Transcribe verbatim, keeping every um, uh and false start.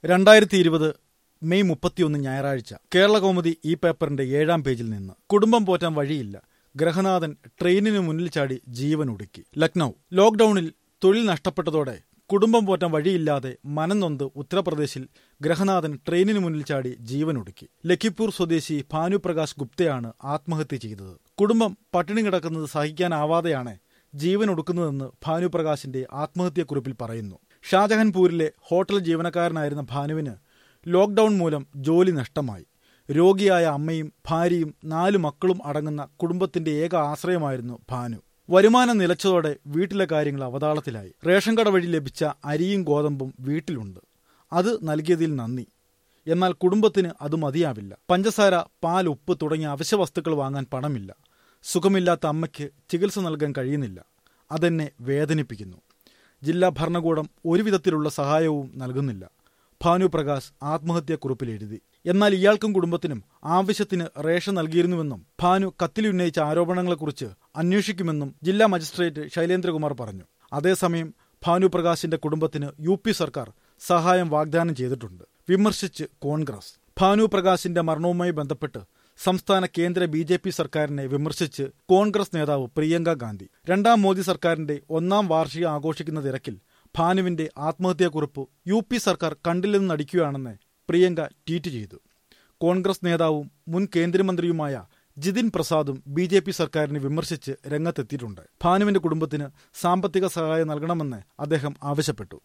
രണ്ടായിരത്തി ഇരുപത് മെയ് മുപ്പത്തിയൊന്ന് ഞായറാഴ്ച കേരളകൗമുദി ഈ പേപ്പറിന്റെ ഏഴാം പേജിൽ നിന്ന് കുടുംബം പോറ്റാൻ വഴിയില്ല, ഗ്രഹനാഥൻ ട്രെയിനിന് മുന്നിൽ ചാടി ജീവൻ ഒടുക്കി. ലക്നൌ. ലോക്ഡൌണിൽ തൊഴിൽ നഷ്ടപ്പെട്ടതോടെ കുടുംബം പോറ്റാൻ വഴിയില്ലാതെ മനംനൊന്ത് ഉത്തർപ്രദേശിൽ ഗ്രഹനാഥൻ ട്രെയിനിന് മുന്നിൽ ചാടി ജീവൻ ഒടുക്കി. ലഖിംപൂർ സ്വദേശി ഭാനുപ്രകാശ് ഗുപ്തയാണ് ആത്മഹത്യ ചെയ്തത്. കുടുംബം പട്ടിണി കിടക്കുന്നത് സഹിക്കാനാവാതെയാണ് ജീവൻ ഒടുക്കുന്നതെന്ന് ഭാനുപ്രകാശിന്റെ ആത്മഹത്യാക്കുറിപ്പിൽ പറയുന്നു. ഷാജഹാൻപൂരിലെ ഹോട്ടൽ ജീവനക്കാരനായിരുന്ന ഭാനുവിന് ലോക്ഡൌൺ മൂലം ജോലി നഷ്ടമായി. രോഗിയായ അമ്മയും ഭാര്യയും നാലു മക്കളും അടങ്ങുന്ന കുടുംബത്തിന്റെ ഏക ആശ്രയമായിരുന്നു ഭാനു. വരുമാനം നിലച്ചതോടെ വീട്ടിലെ കാര്യങ്ങൾ അവതാളത്തിലായി. റേഷൻ കട വഴി ലഭിച്ച അരിയും ഗോതമ്പും വീട്ടിലുണ്ട്. അത് നൽകിയതിൽ നന്ദി. എന്നാൽ കുടുംബത്തിന് അത് മതിയാവില്ല. പഞ്ചസാര, പാൽ, ഉപ്പ് തുടങ്ങിയ അവശ്യ വസ്തുക്കൾ വാങ്ങാൻ പണമില്ല. സുഖമില്ലാത്ത അമ്മയ്ക്ക് ചികിത്സ നൽകാൻ കഴിയുന്നില്ല. അതെന്നെ വേദനിപ്പിക്കുന്നു. ജില്ലാ ഭരണകൂടം ഒരു വിധത്തിലുള്ള സഹായവും നൽകുന്നില്ല, ഭാനുപ്രകാശ് ആത്മഹത്യാക്കുറിപ്പിൽ എഴുതി. എന്നാൽ ഇയാൾക്കും കുടുംബത്തിനും ആവശ്യത്തിന് റേഷൻ നൽകിയിരുന്നുവെന്നും ഭാനു കത്തിലുന്നയിച്ച ആരോപണങ്ങളെക്കുറിച്ച് അന്വേഷിക്കുമെന്നും ജില്ലാ മജിസ്ട്രേറ്റ് ശൈലേന്ദ്രകുമാർ പറഞ്ഞു. അതേസമയം ഭാനുപ്രകാശിന്റെ കുടുംബത്തിന് യു പി സർക്കാർ സഹായം വാഗ്ദാനം ചെയ്തിട്ടുണ്ട്. വിമർശിച്ച് കോൺഗ്രസ്. ഭാനുപ്രകാശിന്റെ മരണവുമായി ബന്ധപ്പെട്ട് സംസ്ഥാന കേന്ദ്ര ബി ജെ പി സർക്കാരിനെ വിമർശിച്ച് കോൺഗ്രസ് നേതാവ് പ്രിയങ്ക ഗാന്ധി. രണ്ടാം മോദി സർക്കാരിന്റെ ഒന്നാം വാർഷികം ആഘോഷിക്കുന്ന തിരക്കിൽ ഭാനുവിന്റെ ആത്മഹത്യാക്കുറിപ്പ് യു പി സർക്കാർ കണ്ടില്ലെന്ന് നടിക്കുകയാണെന്ന് പ്രിയങ്ക ട്വീറ്റ് ചെയ്തു. കോൺഗ്രസ് നേതാവും മുൻ കേന്ദ്രമന്ത്രിയുമായ ജിതിൻ പ്രസാദും ബി ജെ പി സർക്കാരിനെ വിമർശിച്ച് രംഗത്തെത്തിയിട്ടുണ്ട്. ഭാനുവിന്റെ കുടുംബത്തിന് സാമ്പത്തിക സഹായം നൽകണമെന്ന് അദ്ദേഹം ആവശ്യപ്പെട്ടു.